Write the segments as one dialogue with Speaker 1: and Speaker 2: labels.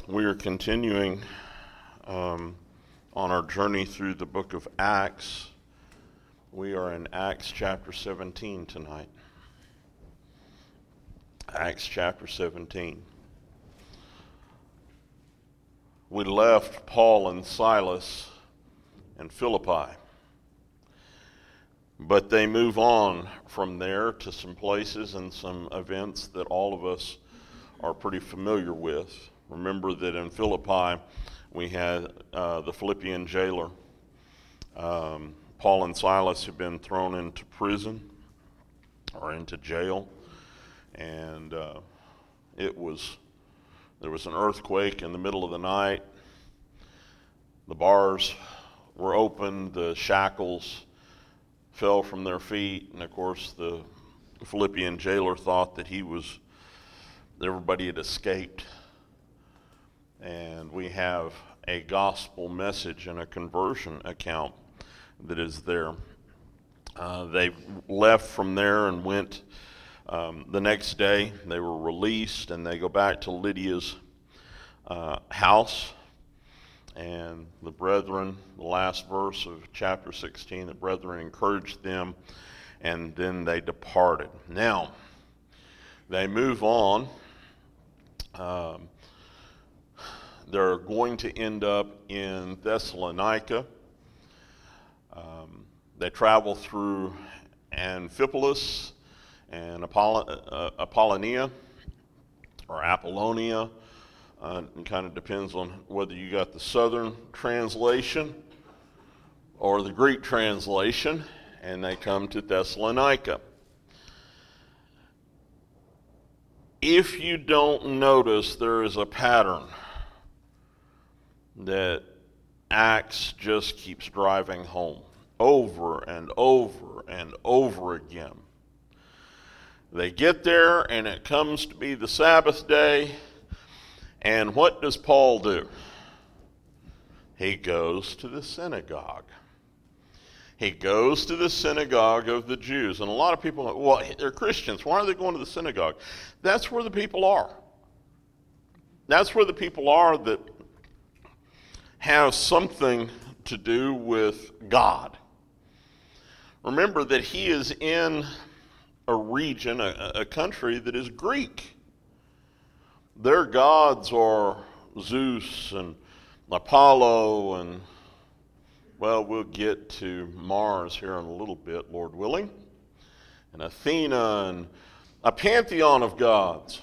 Speaker 1: We are continuing on our journey through the book of Acts. We are in Acts chapter 17 tonight. Acts chapter 17. We left Paul and Silas in Philippi, but they move on from there to some places and some events that all of us are pretty familiar with. Remember that in Philippi, we had the Philippian jailer. Paul and Silas had been thrown into prison or into jail, and there was an earthquake in the middle of the night. The bars were opened, the shackles fell from their feet, and of course the Philippian jailer thought that everybody had escaped. And we have a gospel message and a conversion account that is there. They left from there and went the next day. They were released, and they go back to Lydia's house. And the brethren, the last verse of chapter 16, the brethren encouraged them, and then they departed. Now, they move on. They're going to end up in Thessalonica. They travel through Amphipolis and Apollonia, or Apollonia. It kind of depends on whether you got the Southern translation or the Greek translation, and they come to Thessalonica. If you don't notice, there is a pattern that Acts just keeps driving home over and over and over again. They get there, and it comes to be the Sabbath day, and what does Paul do? He goes to the synagogue. He goes to the synagogue of the Jews. And a lot of people are, well, they're Christians. Why are they going to the synagogue? That's where the people are. That's where the people are that have something to do with God. Remember that he is in a region, a country that is Greek. Their gods are Zeus and Apollo and, well, we'll get to Mars here in a little bit, Lord willing, and Athena, and a pantheon of gods.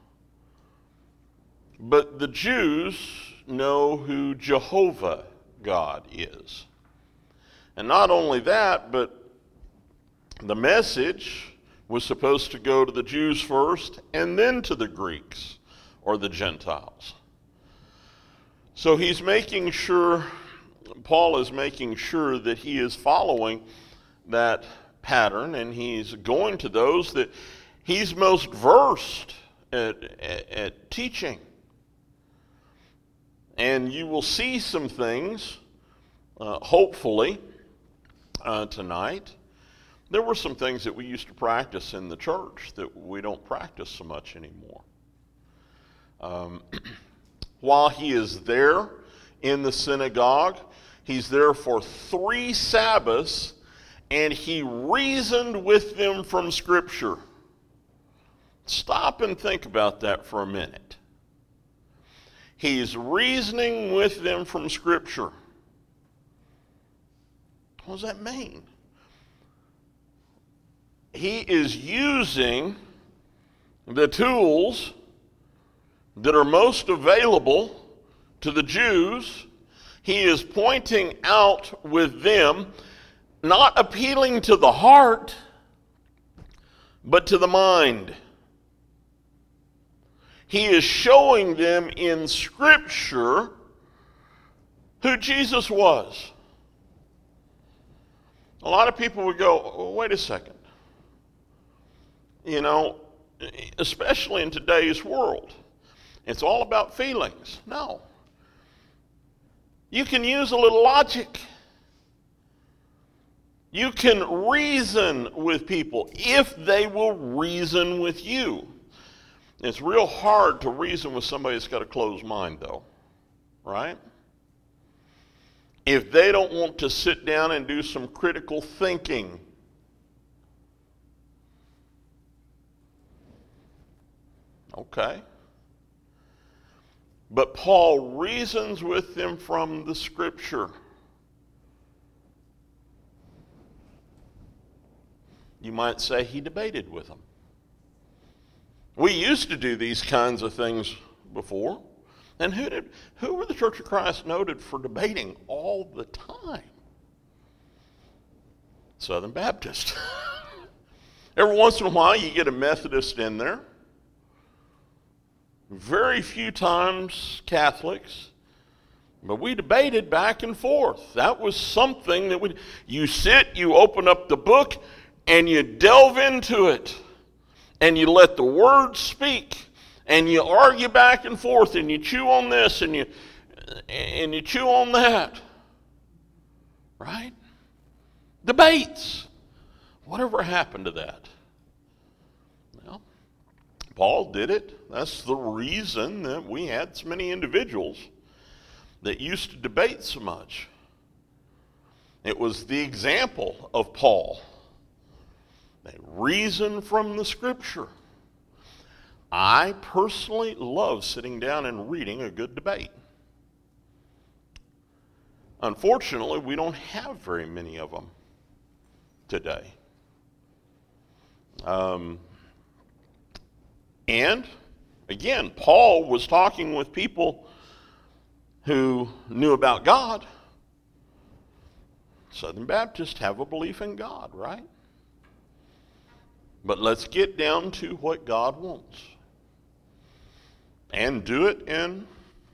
Speaker 1: But the Jews know who Jehovah God is. And not only that, but the message was supposed to go to the Jews first and then to the Greeks or the Gentiles. So he's making sure, Paul is making sure that he is following that pattern, and he's going to those that he's most versed at teaching. And you will see some things, hopefully, tonight. There were some things that we used to practice in the church that we don't practice so much anymore. While he is there in the synagogue, he's there for 3 Sabbaths, and he reasoned with them from Scripture. Stop and think about that for a minute. He's reasoning with them from Scripture. What does that mean? He is using the tools that are most available to the Jews. He is pointing out with them, not appealing to the heart, but to the mind. He is showing them in Scripture who Jesus was. A lot of people would go, oh, wait a second. You know, especially in today's world, it's all about feelings. No. You can use a little logic. You can reason with people if they will reason with you. It's real hard to reason with somebody that's got a closed mind, though, right? If they don't want to sit down and do some critical thinking. Okay. But Paul reasons with them from the Scripture. You might say he debated with them. We used to do these kinds of things before. And who were the Church of Christ noted for debating all the time? Southern Baptist. Every once in a while you get a Methodist in there. Very few times Catholics. But we debated back and forth. That was something that you sit, you open up the book, and you delve into it. And you let the Word speak. And you argue back and forth, and you chew on this, and you chew on that. Right? Debates. Whatever happened to that? Well, Paul did it. That's the reason that we had so many individuals that used to debate so much. It was the example of Paul. They reason from the Scripture. I personally love sitting down and reading a good debate. Unfortunately, we don't have very many of them today. And, again, Paul was talking with people who knew about God. Southern Baptists have a belief in God, right? But let's get down to what God wants. And do it in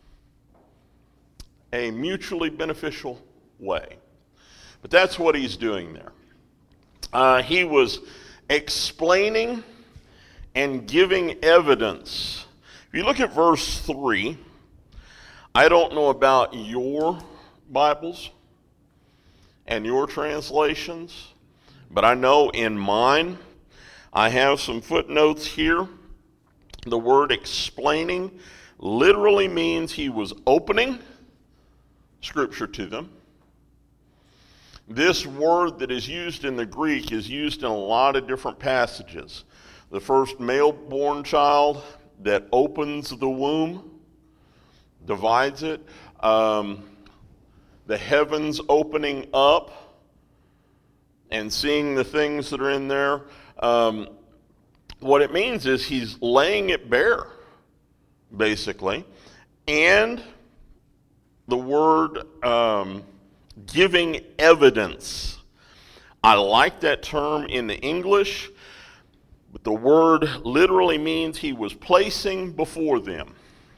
Speaker 1: a mutually beneficial way. But that's what he's doing there. He was explaining and giving evidence. If you look at verse 3, I don't know about your Bibles and your translations, but I know in mine, I have some footnotes here. The word explaining literally means he was opening Scripture to them. This word that is used in the Greek is used in a lot of different passages. The first male-born child that opens the womb, divides it. The heavens opening up and seeing the things that are in there. What it means is he's laying it bare, basically. And the word giving evidence. I like that term in the English, but the word literally means he was placing before them.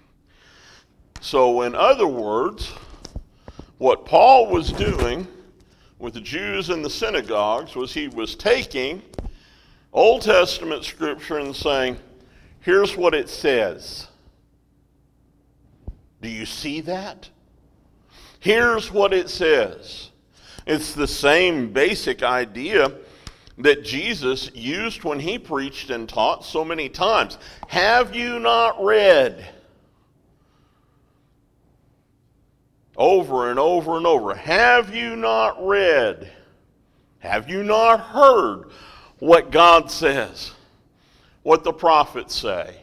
Speaker 1: So in other words, what Paul was doing with the Jews in the synagogues was he was taking Old Testament Scripture and saying, here's what it says. Do you see that? Here's what it says. It's the same basic idea that Jesus used when he preached and taught so many times. Have you not read? Over and over and over. Have you not read? Have you not heard what God says? What the prophets say?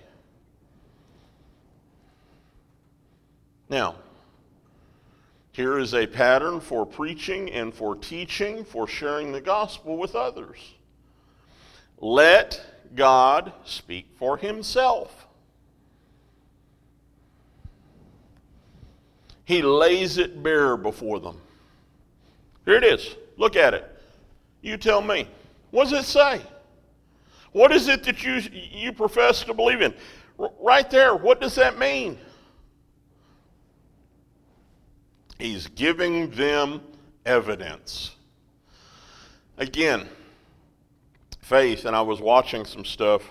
Speaker 1: Now, here is a pattern for preaching and for teaching, for sharing the gospel with others. Let God speak for himself. He lays it bare before them. Here it is. Look at it. You tell me. What does it say? What is it that you profess to believe in? Right there, what does that mean? He's giving them evidence. Again, faith, and I was watching some stuff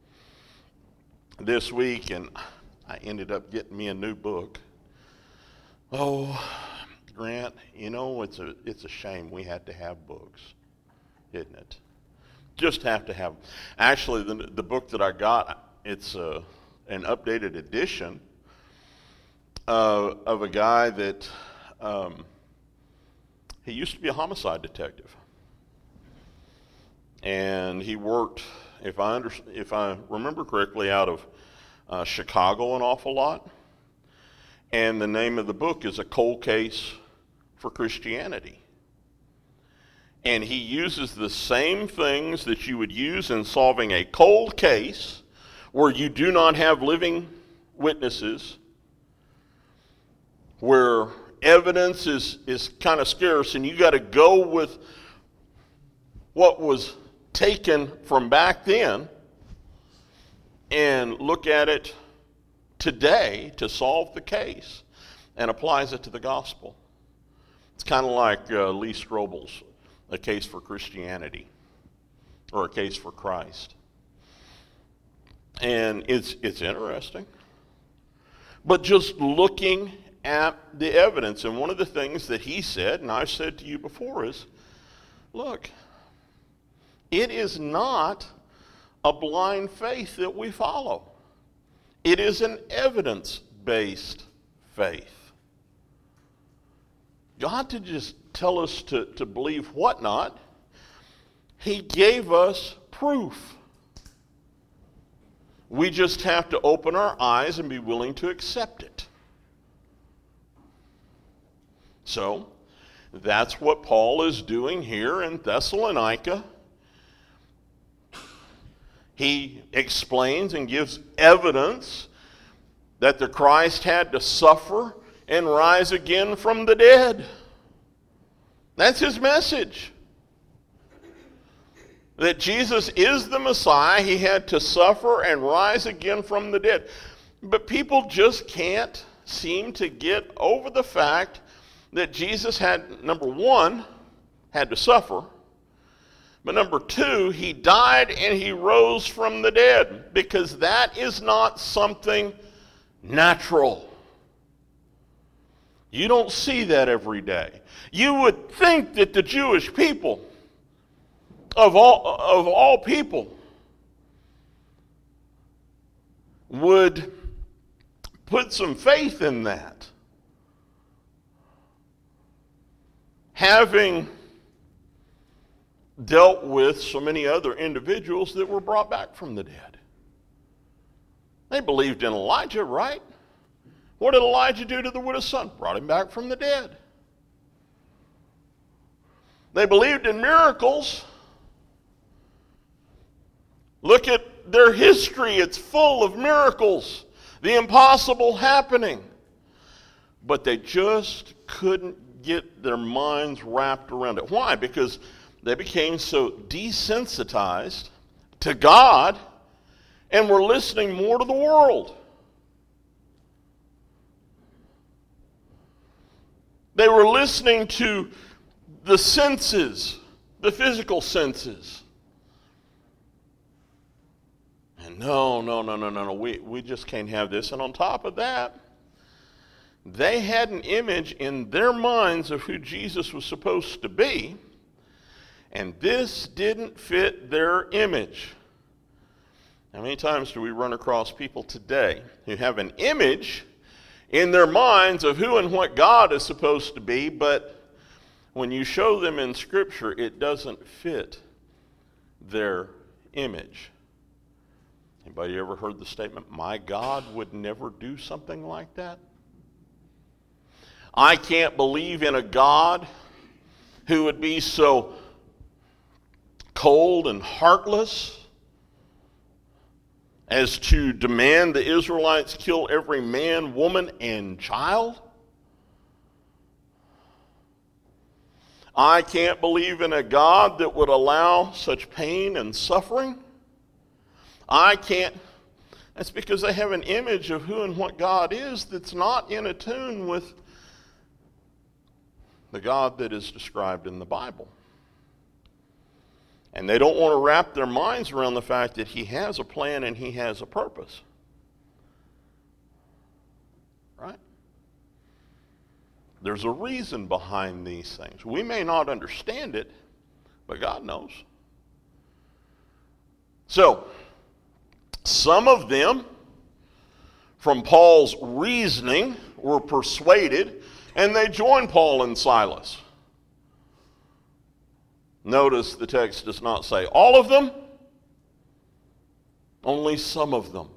Speaker 1: this week, and I ended up getting me a new book. Oh, Grant, you know, it's a shame we had to have books, isn't it? Just have to have them. Actually, the book that I got, it's an updated edition of a guy that he used to be a homicide detective. And he worked, if I remember correctly, out of Chicago an awful lot. And the name of the book is A Cold Case for Christianity. And he uses the same things that you would use in solving a cold case where you do not have living witnesses, where evidence is kind of scarce, and you got to go with what was taken from back then and look at it today to solve the case, and applies it to the gospel. It's kind of like Lee Strobel's A Case for Christianity, or A Case for Christ. And it's interesting. But just looking at the evidence, and one of the things that he said, and I've said to you before, is, look, it is not a blind faith that we follow. It is an evidence-based faith. God didn't just tell us to believe whatnot. He gave us proof. We just have to open our eyes and be willing to accept it. So, that's what Paul is doing here in Thessalonica. He explains and gives evidence that the Christ had to suffer and rise again from the dead. That's his message. That Jesus is the Messiah. He had to suffer and rise again from the dead. But people just can't seem to get over the fact that Jesus had, number one, had to suffer. But number two, he died and he rose from the dead, because that is not something natural. You don't see that every day. You would think that the Jewish people, of all people, would put some faith in that. Having dealt with so many other individuals that were brought back from the dead. They believed in Elijah, right? What did Elijah do to the widow's son? Brought him back from the dead. They believed in miracles. Look at their history. It's full of miracles. The impossible happening. But they just couldn't get their minds wrapped around it. Why? Because they became so desensitized to God and were listening more to the world. They were listening to the senses, the physical senses. And no, we just can't have this. And on top of that, they had an image in their minds of who Jesus was supposed to be, and this didn't fit their image. How many times do we run across people today who have an image in their minds of who and what God is supposed to be, but when you show them in Scripture, it doesn't fit their image? Anybody ever heard the statement, my God would never do something like that? I can't believe in a God who would be so cold and heartless as to demand the Israelites kill every man, woman, and child. I can't believe in a God that would allow such pain and suffering. I can't. That's because they have an image of who and what God is that's not in tune with the God that is described in the Bible. And they don't want to wrap their minds around the fact that he has a plan and he has a purpose. Right? There's a reason behind these things. We may not understand it, but God knows. So, some of them from Paul's reasoning were persuaded, and they joined Paul and Silas. Notice the text does not say all of them, only some of them.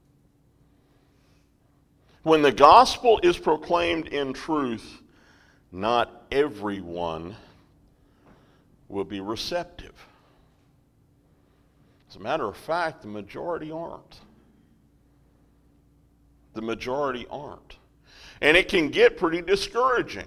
Speaker 1: When the gospel is proclaimed in truth, not everyone will be receptive. As a matter of fact, the majority aren't. The majority aren't. And it can get pretty discouraging.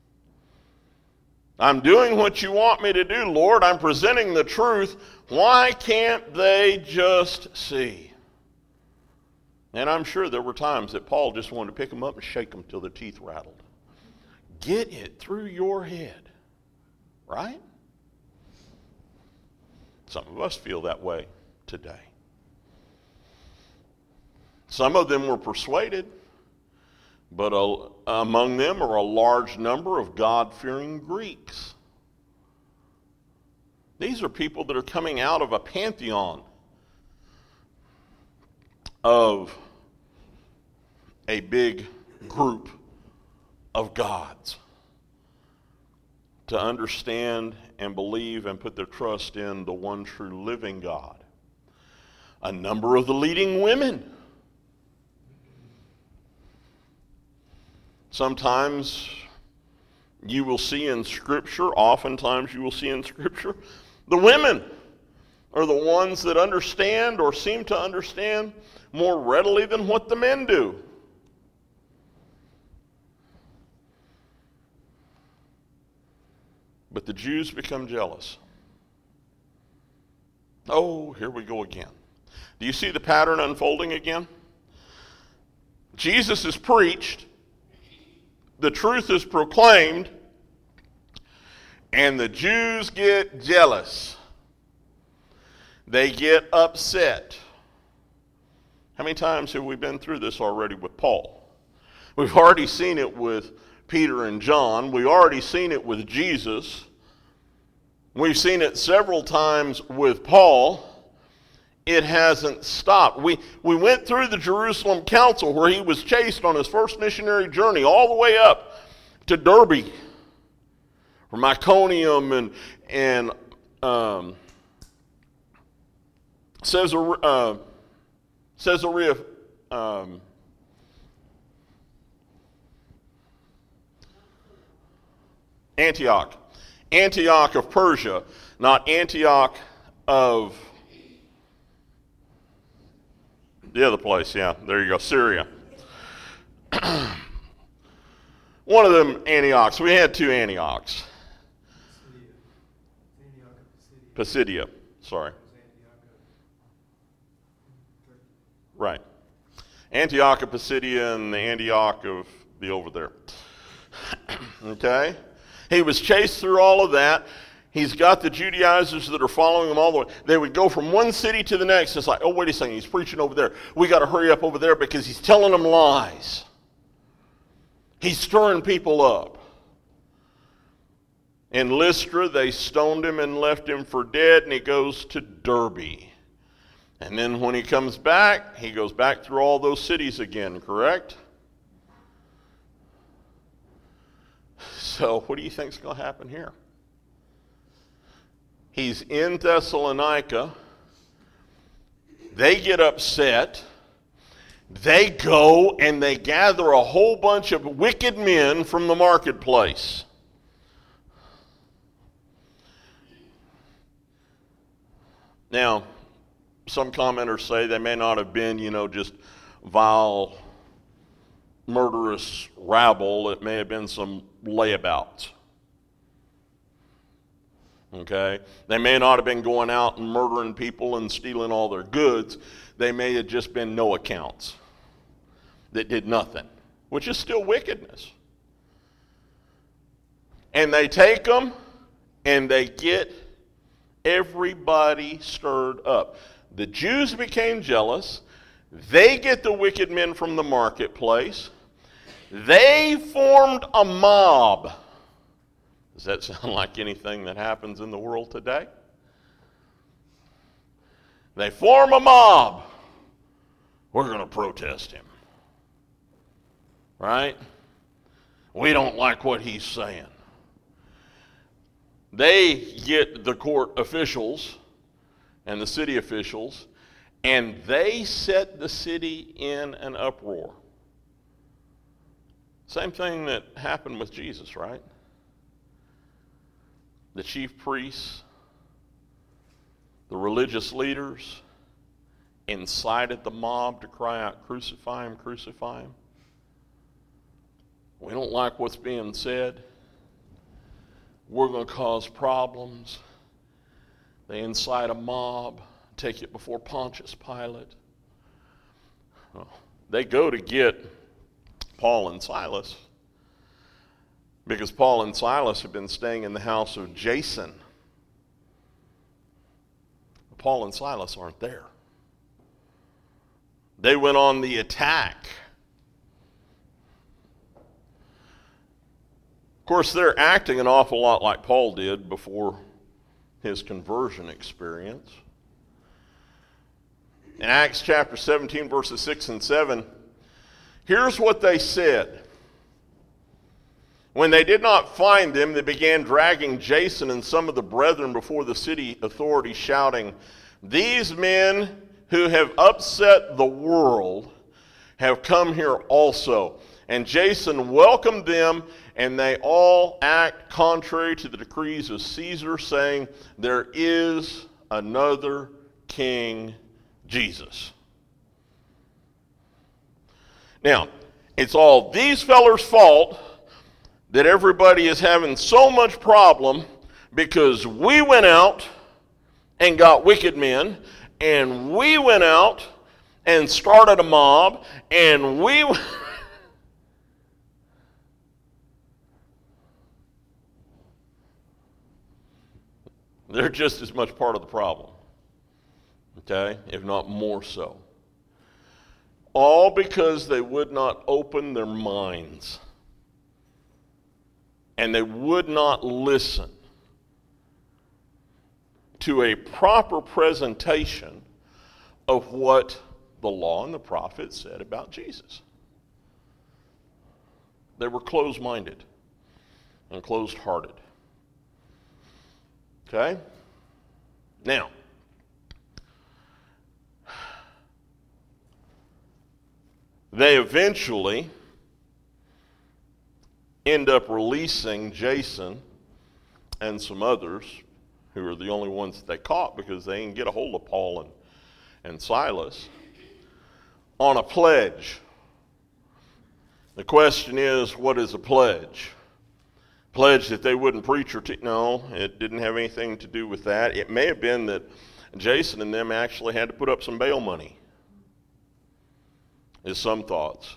Speaker 1: I'm doing what you want me to do, Lord. I'm presenting the truth. Why can't they just see? And I'm sure there were times that Paul just wanted to pick them up and shake them till their teeth rattled. Get it through your head, right? Some of us feel that way today. Some of them were persuaded, but among them are a large number of God-fearing Greeks. These are people that are coming out of a pantheon of a big group of gods to understand and believe and put their trust in the one true living God. A number of the leading women. Sometimes you will see in Scripture, oftentimes you will see in Scripture, the women are the ones that understand or seem to understand more readily than what the men do. But the Jews become jealous. Oh, here we go again. Do you see the pattern unfolding again? Jesus is preached, the truth is proclaimed, and the Jews get jealous. They get upset. How many times have we been through this already with Paul? We've already seen it with Peter and John. We've already seen it with Jesus. We've seen it several times with Paul. It hasn't stopped. We went through the Jerusalem Council where he was chased on his first missionary journey all the way up to Derbe, or Iconium and Caesarea, Antioch of Persia, not Antioch of the other place. Yeah, there you go, Syria. One of them Antiochs. We had two Antiochs. Pisidia, sorry. Right. Antioch of Pisidia and the Antioch of the over there. Okay? He was chased through all of that. He's got the Judaizers that are following him all the way. They would go from one city to the next. It's like, oh, wait a second, he's preaching over there. We got to hurry up over there because he's telling them lies. He's stirring people up. In Lystra, they stoned him and left him for dead, and he goes to Derbe. And then when he comes back, he goes back through all those cities again, correct? So what do you think is going to happen here? He's in Thessalonica. They get upset. They go and they gather a whole bunch of wicked men from the marketplace. Now, some commenters say they may not have been, just vile, murderous rabble. It may have been some layabouts. Okay? They may not have been going out and murdering people and stealing all their goods. They may have just been no accounts that did nothing, which is still wickedness. And they take them and they get everybody stirred up. The Jews became jealous. They get the wicked men from the marketplace. They formed a mob. Does that sound like anything that happens in the world today? They form a mob. We're going to protest him. right? We don't like what he's saying. They get the court officials and the city officials, and they set the city in an uproar. Same thing that happened with Jesus, right? The chief priests, the religious leaders incited the mob to cry out, "Crucify him, crucify him." We don't like what's being said. We're going to cause problems. They incite a mob, take it before Pontius Pilate. Well, they go to get Paul and Silas because Paul and Silas have been staying in the house of Jason. Paul and Silas aren't there. They went on the attack. Of course, they're acting an awful lot like Paul did before his conversion experience. In Acts chapter 17, verses 6 and 7, here's what they said. When they did not find them, they began dragging Jason and some of the brethren before the city authorities, shouting, "These men who have upset the world have come here also." And Jason welcomed them, and they all act contrary to the decrees of Caesar, saying, "There is another king, Jesus." Now, it's all these fellers' fault that everybody is having so much problem because we went out and got wicked men, and we went out and started a mob, and they're just as much part of the problem, okay, if not more so. All because they would not open their minds, and they would not listen to a proper presentation of what the law and the prophets said about Jesus. They were closed-minded and closed-hearted. Okay? Now, they eventually end up releasing Jason and some others who are the only ones that they caught because they didn't get a hold of Paul and Silas on a pledge. The question is, what is a pledge? Pledge that they wouldn't preach or teach? No, it didn't have anything to do with that. It may have been that Jason and them actually had to put up some bail money, is some thoughts.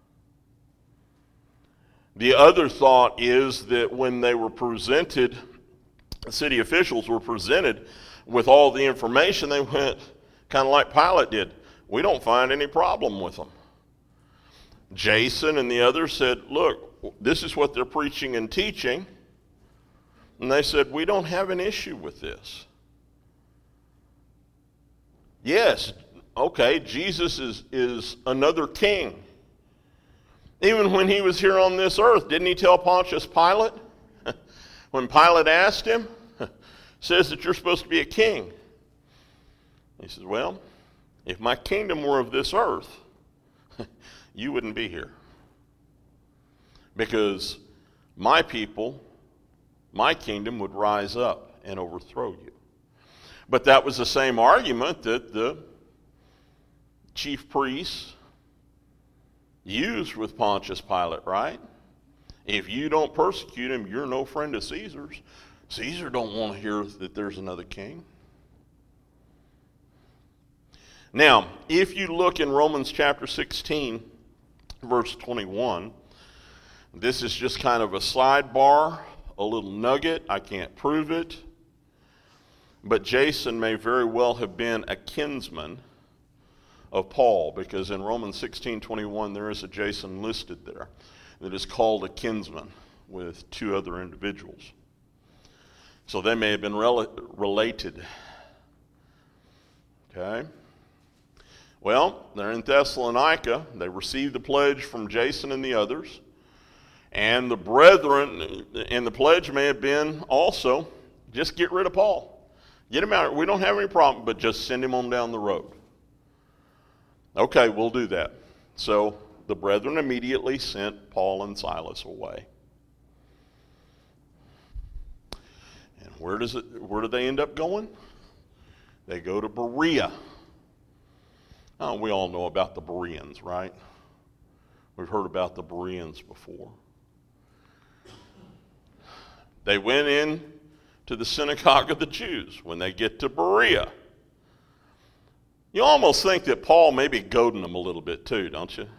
Speaker 1: The other thought is that when they were presented, the city officials were presented with all the information, they went kind of like Pilate did. We don't find any problem with them. Jason and the others said, "Look, this is what they're preaching and teaching." And they said, "We don't have an issue with this." Yes, okay, Jesus is another king. Even when he was here on this earth, didn't he tell Pontius Pilate? When Pilate asked him, says that you're supposed to be a king. He says, "Well, if my kingdom were of this earth, you wouldn't be here. Because my people, my kingdom would rise up and overthrow you." But that was the same argument that the chief priests used with Pontius Pilate, right? If you don't persecute him, you're no friend of Caesar's. Caesar don't want to hear that there's another king. Now, if you look in Romans chapter 16, verse 21, this is just kind of a sidebar, a little nugget. I can't prove it. But Jason may very well have been a kinsman of Paul, because in Romans 16:21 there is a Jason listed there that is called a kinsman with two other individuals. So they may have been related. Okay? Well, they're in Thessalonica. They received the pledge from Jason and the others. And the brethren, and the pledge may have been also, just get rid of Paul. Get him out. We don't have any problem, but just send him on down the road. Okay, we'll do that. So the brethren immediately sent Paul and Silas away. And where do they end up going? They go to Berea. Oh, we all know about the Bereans, right? We've heard about the Bereans before. They went in to the synagogue of the Jews when they get to Berea. You almost think that Paul may be goading them a little bit too, don't you?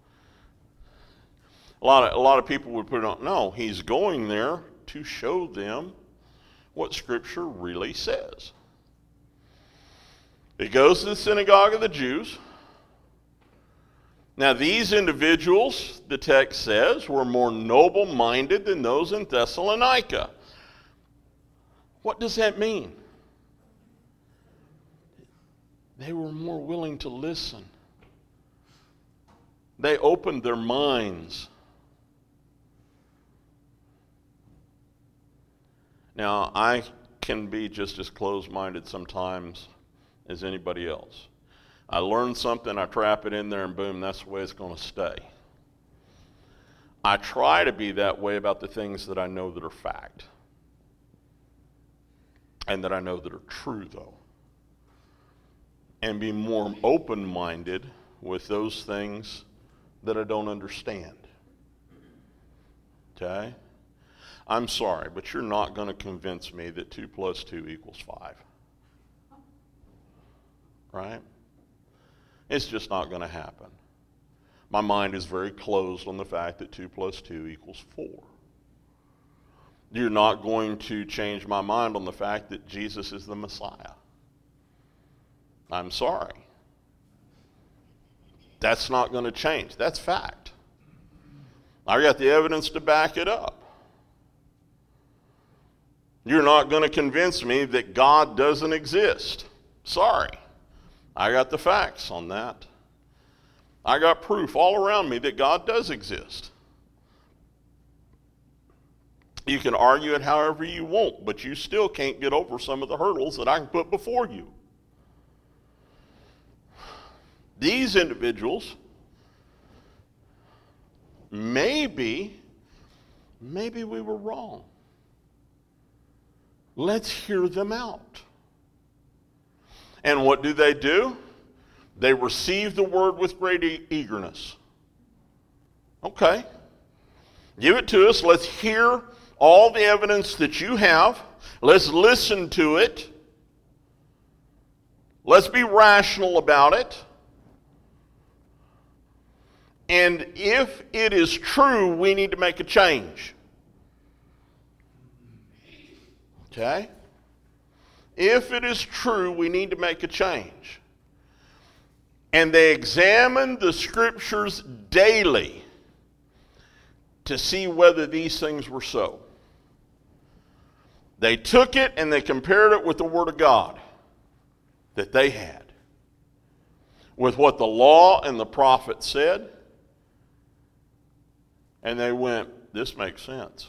Speaker 1: A lot of people would put it on, no, he's going there to show them what Scripture really says. He goes to the synagogue of the Jews. Now these individuals, the text says, were more noble-minded than those in Thessalonica. What does that mean? They were more willing to listen. They opened their minds. Now, I can be just as closed-minded sometimes as anybody else. I learn something, I trap it in there, and boom, that's the way it's going to stay. I try to be that way about the things that I know that are fact. And that I know that are true, though. And be more open-minded with those things that I don't understand. Okay? I'm sorry, but you're not going to convince me that 2 plus 2 equals 5. Right? It's just not going to happen. My mind is very closed on the fact that 2 plus 2 equals 4. You're not going to change my mind on the fact that Jesus is the Messiah. I'm sorry. That's not going to change. That's fact. I got the evidence to back it up. You're not going to convince me that God doesn't exist. Sorry. I got the facts on that. I got proof all around me that God does exist. You can argue it however you want, but you still can't get over some of the hurdles that I can put before you. These individuals, maybe we were wrong. Let's hear them out. And what do? They receive the word with great eagerness. Okay. Give it to us. Let's hear all the evidence that you have. Let's listen to it. Let's be rational about it. And if it is true, we need to make a change. Okay? If it is true, we need to make a change. And they examined the Scriptures daily to see whether these things were so. They took it and they compared it with the Word of God that they had, with what the law and the prophets said, and they went, this makes sense.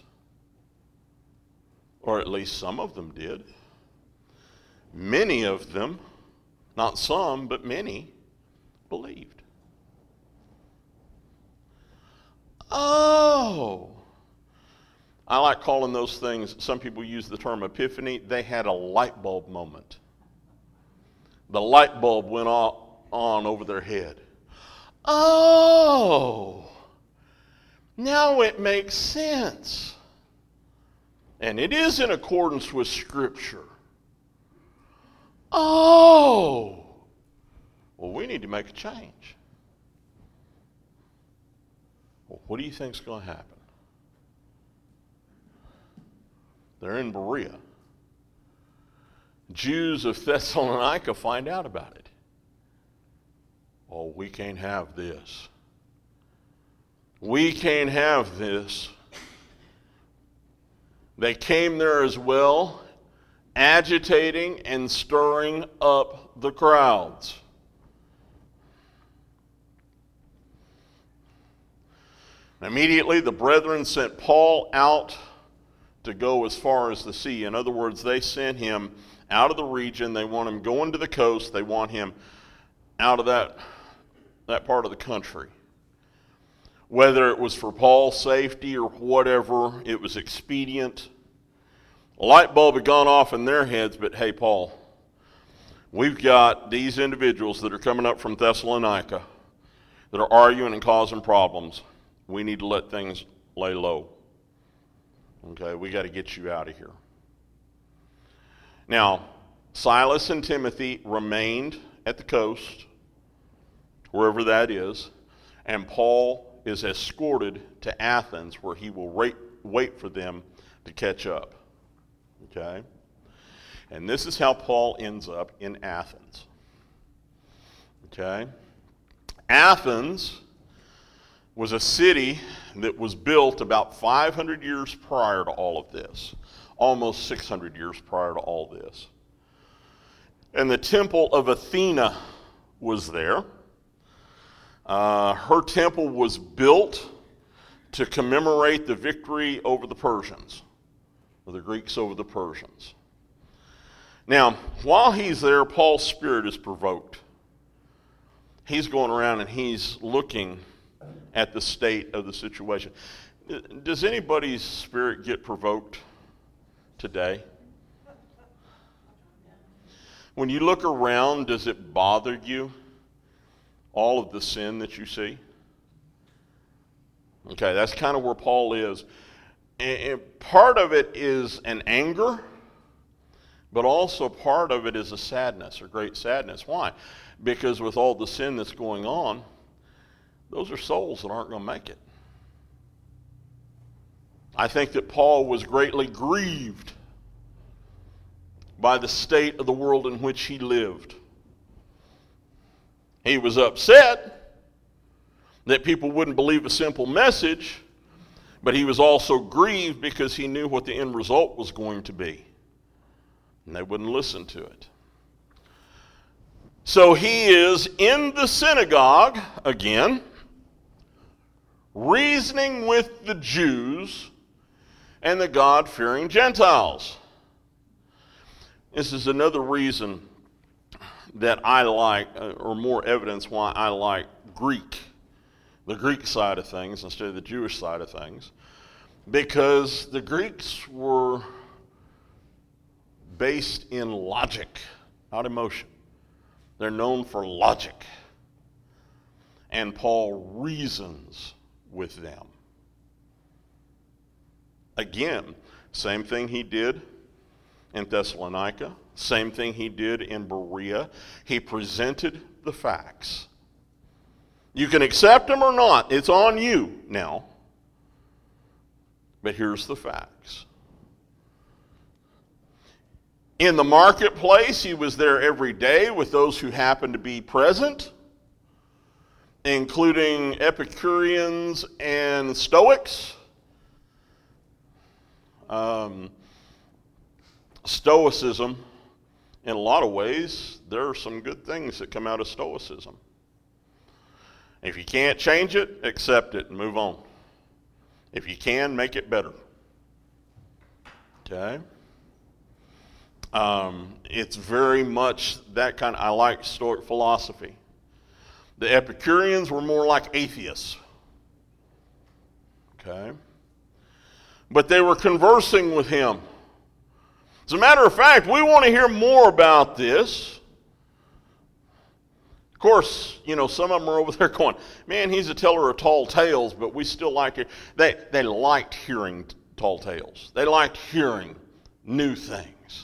Speaker 1: Or at least some of them did. Many of them, not some, but many, believed. Oh! I like calling those things, some people use the term epiphany. They had a light bulb moment. The light bulb went on over their head. Oh! Now it makes sense. And it is in accordance with Scripture. Oh! Well, we need to make a change. Well, what do you think is going to happen? They're in Berea. Jews of Thessalonica find out about it. Oh, we can't have this. We can't have this. They came there as well, agitating and stirring up the crowds. Immediately the brethren sent Paul out to go as far as the sea. In other words, they sent him out of the region. They want him going to the coast. They want him out of that part of the country. Whether it was for Paul's safety or whatever, it was expedient. A light bulb had gone off in their heads, but hey, Paul, we've got these individuals that are coming up from Thessalonica that are arguing and causing problems. We need to let things lay low. Okay, we got to get you out of here. Now, Silas and Timothy remained at the coast, wherever that is, and Paul is escorted to Athens, where he will wait for them to catch up. Okay? And this is how Paul ends up in Athens. Okay? Athens was a city that was built about 500 years prior to all of this, almost 600 years prior to all this. And the temple of Athena was there. Her temple was built to commemorate the victory over the Persians, or the Greeks over the Persians. Now, while he's there, Paul's spirit is provoked. He's going around and he's looking at the state of the situation. Does anybody's spirit get provoked today? When you look around, does it bother you, all of the sin that you see? Okay, that's kind of where Paul is. And part of it is an anger, but also part of it is a sadness, a great sadness. Why? Because with all the sin that's going on, those are souls that aren't going to make it. I think that Paul was greatly grieved by the state of the world in which he lived. He was upset that people wouldn't believe a simple message, but he was also grieved because he knew what the end result was going to be. And they wouldn't listen to it. So he is in the synagogue again, reasoning with the Jews and the God-fearing Gentiles. This is another reason that I like, or more evidence why I like Greek, the Greek side of things instead of the Jewish side of things, because the Greeks were based in logic, not emotion. They're known for logic. And Paul reasons with them. Again, same thing he did in Thessalonica, same thing he did in Berea. He presented the facts. You can accept them or not. It's on you now. But here's the facts. In the marketplace, he was there every day with those who happened to be present, including Epicureans and Stoics. Stoicism, in a lot of ways, there are some good things that come out of Stoicism. If you can't change it, accept it and move on. If you can, make it better. Okay? It's very much that kind of, I like Stoic philosophy. The Epicureans were more like atheists. Okay? But they were conversing with him. As a matter of fact, we want to hear more about this. Of course, some of them are over there going, man, he's a teller of tall tales, but we still like it. They liked hearing tall tales. They liked hearing new things.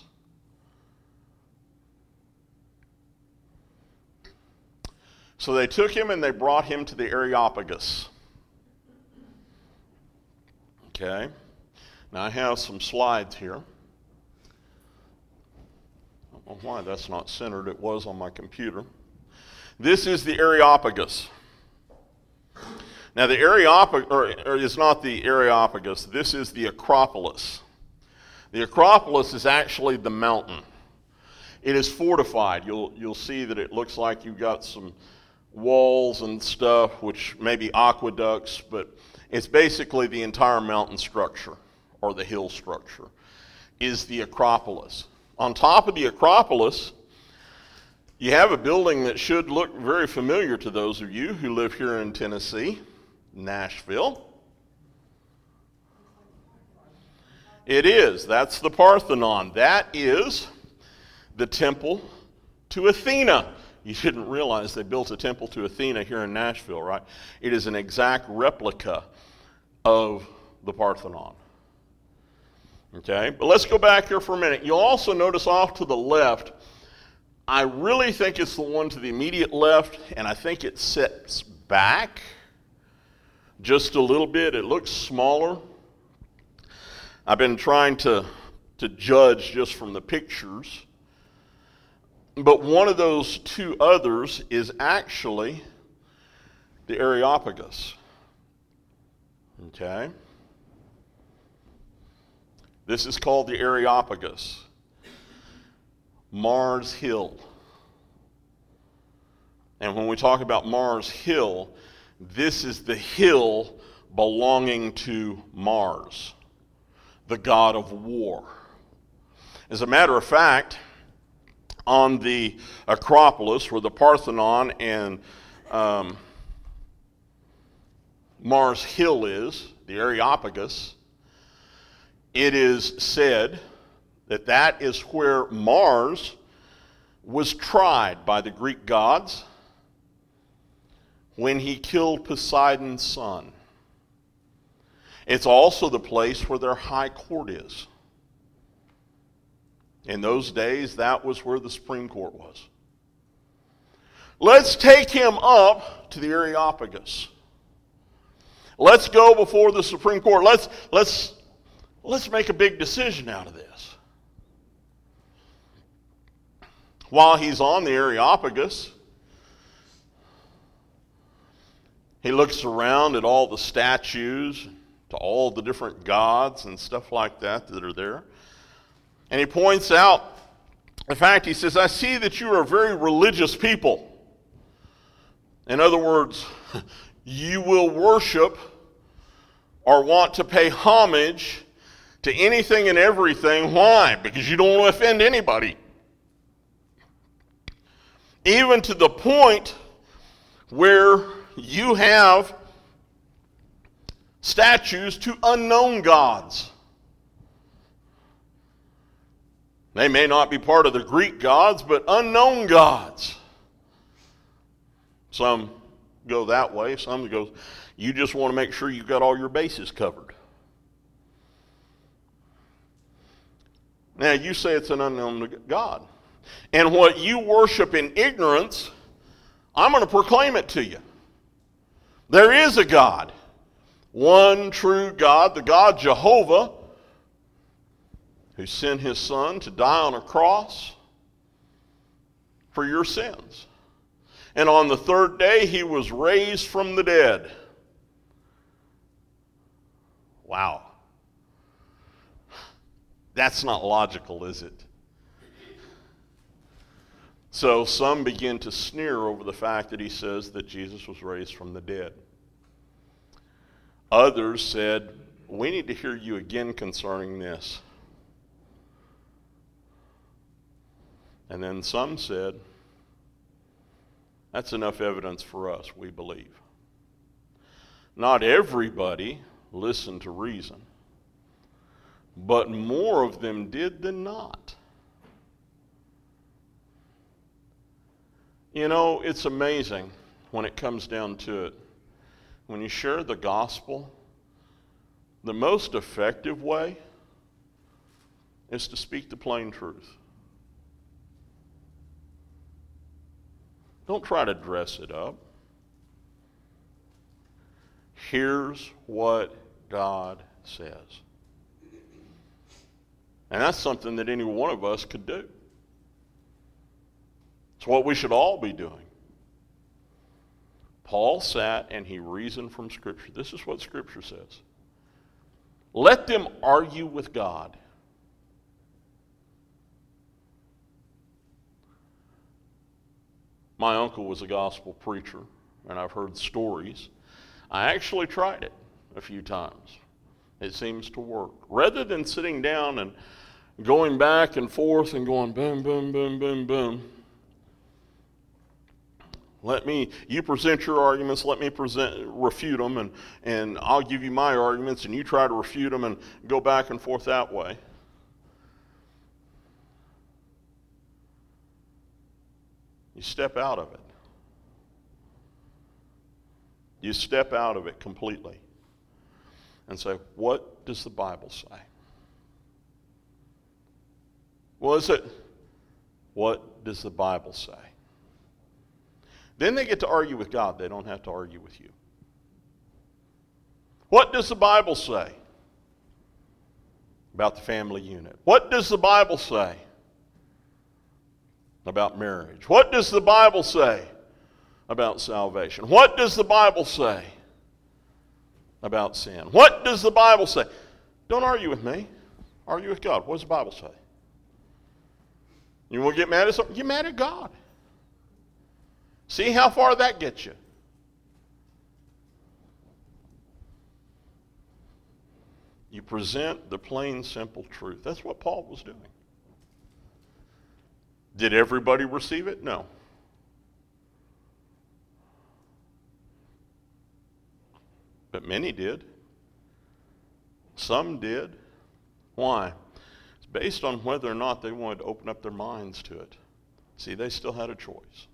Speaker 1: So they took him and they brought him to the Areopagus. Okay. Now I have some slides here. I don't know why that's not centered. It was on my computer. This is the Areopagus. Now the Areopagus, or is not the Areopagus. This is the Acropolis. The Acropolis is actually the mountain. It is fortified. You'll see that it looks like you've got some walls and stuff, which may be aqueducts, but it's basically the entire mountain structure or the hill structure, is the Acropolis. On top of the Acropolis, you have a building that should look very familiar to those of you who live here in Tennessee, Nashville. It is. That's the Parthenon. That is the temple to Athena. You didn't realize they built a temple to Athena here in Nashville, right? It is an exact replica of the Parthenon. Okay, but let's go back here for a minute. You'll also notice off to the left, I really think it's the one to the immediate left, and I think it sets back just a little bit. It looks smaller. I've been trying to judge just from the pictures. But one of those two others is actually the Areopagus. Okay? This is called the Areopagus. Mars Hill. And when we talk about Mars Hill, this is the hill belonging to Mars, the god of war. As a matter of fact, on the Acropolis, where the Parthenon and Mars Hill is, the Areopagus, it is said that that is where Mars was tried by the Greek gods when he killed Poseidon's son. It's also the place where their high court is. In those days, that was where the Supreme Court was. Let's take him up to the Areopagus. Let's go before the Supreme Court. Let's make a big decision out of this. While he's on the Areopagus, he looks around at all the statues, to all the different gods and stuff like that are there. And he points out, in fact, he says, I see that you are a very religious people. In other words, you will worship or want to pay homage to anything and everything. Why? Because you don't want to offend anybody. Even to the point where you have statues to unknown gods. They may not be part of the Greek gods, but unknown gods. Some go that way. Some go, you just want to make sure you've got all your bases covered. Now, you say it's an unknown God. And what you worship in ignorance, I'm going to proclaim it to you. There is a God. One true God, the God Jehovah, who sent his son to die on a cross for your sins. And on the third day, he was raised from the dead. Wow. That's not logical, is it? So some begin to sneer over the fact that he says that Jesus was raised from the dead. Others said, we need to hear you again concerning this. And then some said, that's enough evidence for us, we believe. Not everybody listened to reason, but more of them did than not. You know, it's amazing when it comes down to it. When you share the gospel, the most effective way is to speak the plain truth. Don't try to dress it up. Here's what God says. And that's something that any one of us could do. It's what we should all be doing. Paul sat and he reasoned from Scripture. This is what Scripture says. Let them argue with God. My uncle was a gospel preacher, and I've heard stories. I actually tried it a few times. It seems to work. Rather than sitting down and going back and forth and going boom, boom, boom, boom, boom, you present your arguments, let me refute them, and I'll give you my arguments, and you try to refute them and go back and forth that way. You step out of it. You step out of it completely and say, what does the Bible say? What is it? What does the Bible say? Then they get to argue with God. They don't have to argue with you. What does the Bible say about the family unit? What does the Bible say about marriage? What does the Bible say about salvation? What does the Bible say about sin? What does the Bible say? Don't argue with me. Argue with God. What does the Bible say? You want to get mad at something? Get mad at God. See how far that gets you. You present the plain, simple truth. That's what Paul was doing. Did everybody receive it? No. But many did. Some did. Why? It's based on whether or not they wanted to open up their minds to it. See, they still had a choice.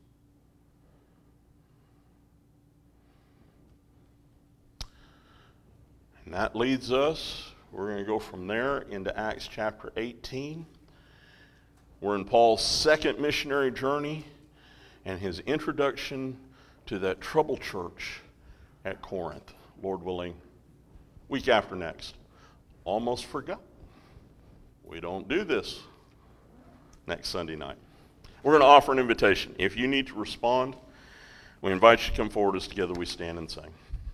Speaker 1: And that leads us, we're going to go from there into Acts chapter 18. We're in Paul's second missionary journey and his introduction to that troubled church at Corinth. Lord willing, week after next. Almost forgot. We don't do this next Sunday night. We're going to offer an invitation. If you need to respond, we invite you to come forward as together we stand and sing.